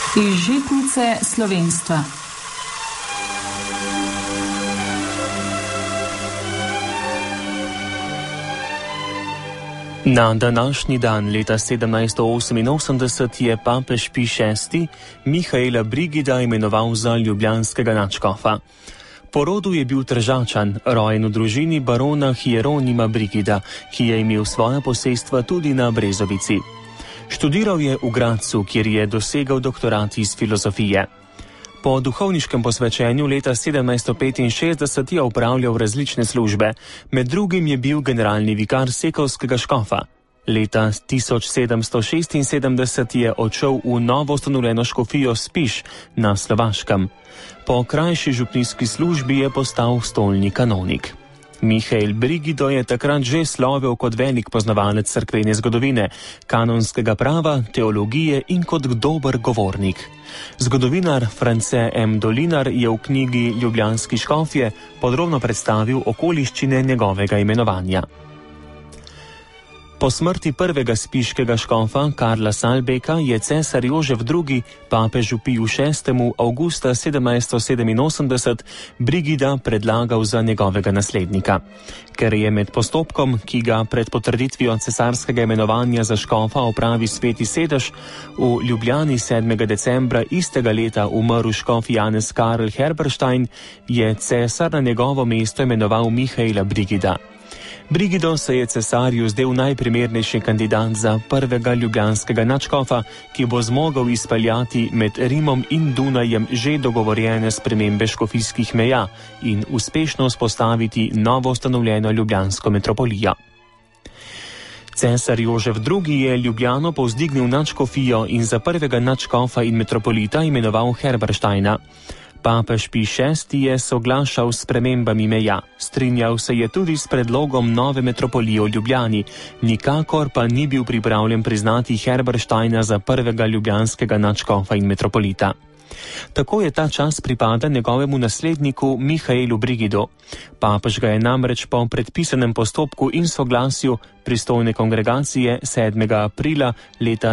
Iz žitnice slovenstva. Na današnji dan leta 1788 je papež Pij VI. Mihaela Brigida imenoval za ljubljanskega nadškofa. Po rodu je bil Tržačan, rojen v družini barona Hieronima Brigida, ki je imel svoja posestva tudi na Brezovici. Študiral je v Gradcu, kjer je dosegal doktorat iz filozofije. Po duhovniškem posvečenju leta 1765 je opravljal različne službe, med drugim je bil generalni vikar sekovskega škofa. Leta 1776 je odšel v novo ustanovljeno škofijo Spiš na Slovaškem. Po krajši župnijski službi je postal stolni kanonik. Mihael Brigido je takrat že slovel kot velik poznavalec cerkvene zgodovine, kanonskega prava, teologije in kot dober govornik. Zgodovinar France M. Dolinar je v knjigi Ljubljanski škofje podrobno predstavil okoliščine njegovega imenovanja. Po smrti prvega spiškega škofa Karla Salbeka je cesar Jožef II. Papežu Piju VI. Avgusta 1787 Brigida predlagal za njegovega naslednika. Ker je med postopkom, ki ga pred potrditvijo cesarskega imenovanja za škofa opravi Sveti sedež, v Ljubljani 7. decembra istega leta umrl škof Janez Karl Herberstein, je cesar na njegovo mesto imenoval Mihaela Brigida. Brigido se je cesarju zdel najprimernejši kandidat za prvega ljubljanskega nadškofa, ki bo zmogel izpeljati med Rimom in Dunajem že dogovorjene spremembe škofijskih meja in uspešno vzpostaviti novo ustanovljeno ljubljansko metropolijo. Cesar Jožef II. Je Ljubljano povzdignil nad škofijo in za prvega nadškofa in metropolita imenoval Herbersteina. Papež Pij VI. Je soglašal s spremembami meja, strinjal se je tudi s predlogom nove metropolije v Ljubljani, nikakor pa ni bil pripravljen priznati Herbersteina za prvega ljubljanskega nadškofa in metropolita. Tako je ta čas pripada njegovemu nasledniku Mihaelu Brigidu. Papež ga je namreč po predpisanem postopku in soglasju pristojne kongregacije 7. aprila leta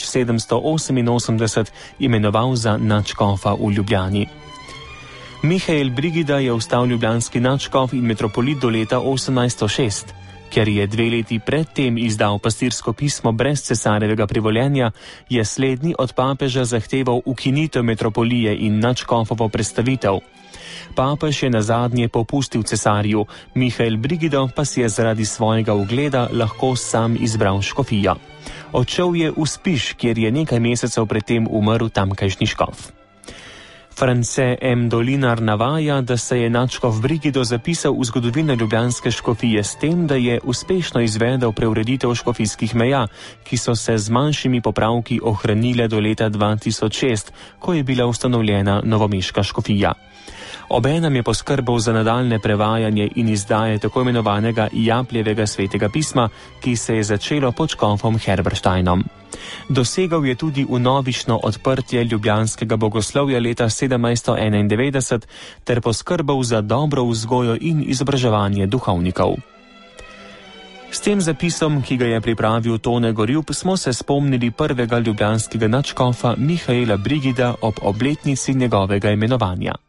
1788 imenoval za nadškofa v Ljubljani. Mihael Brigida je ostal ljubljanski nadškof in metropolit do leta 1806. Ker je 2 leti predtem izdal pastirsko pismo brez cesarjevega privoljenja, je slednji od papeža zahteval ukinitev metropolije in nadškofovo prestavitev. Papež je nazadnje popustil cesarju, Mihael Brigido pa si je zaradi svojega ugleda lahko sam izbral škofijo. Odšel je v Spiš, kjer je nekaj mesecev predtem umrl tamkajšnji škof. France M. Dolinar navaja, da se je nadškof Brigido zapisal v zgodovino ljubljanske škofije s tem, da je uspešno izvedel preureditev škofijskih meja, ki so se z manjšimi popravki ohranile do leta 2006, ko je bila ustanovljena novomeška škofija. Obenem je poskrbel za nadaljne prevajanje in izdaje tako imenovanega Japljevega svetega pisma, ki se je začelo pod škofom Herbersteinom. Dosegal je tudi vnovično odprtje ljubljanskega bogoslovja leta 1791 ter poskrbel za dobro vzgojo in izobraževanje duhovnikov. S tem zapisom, ki ga je pripravil Tone Gorjup, smo se spomnili prvega ljubljanskega nadškofa Mihaela Brigida ob obletnici njegovega imenovanja.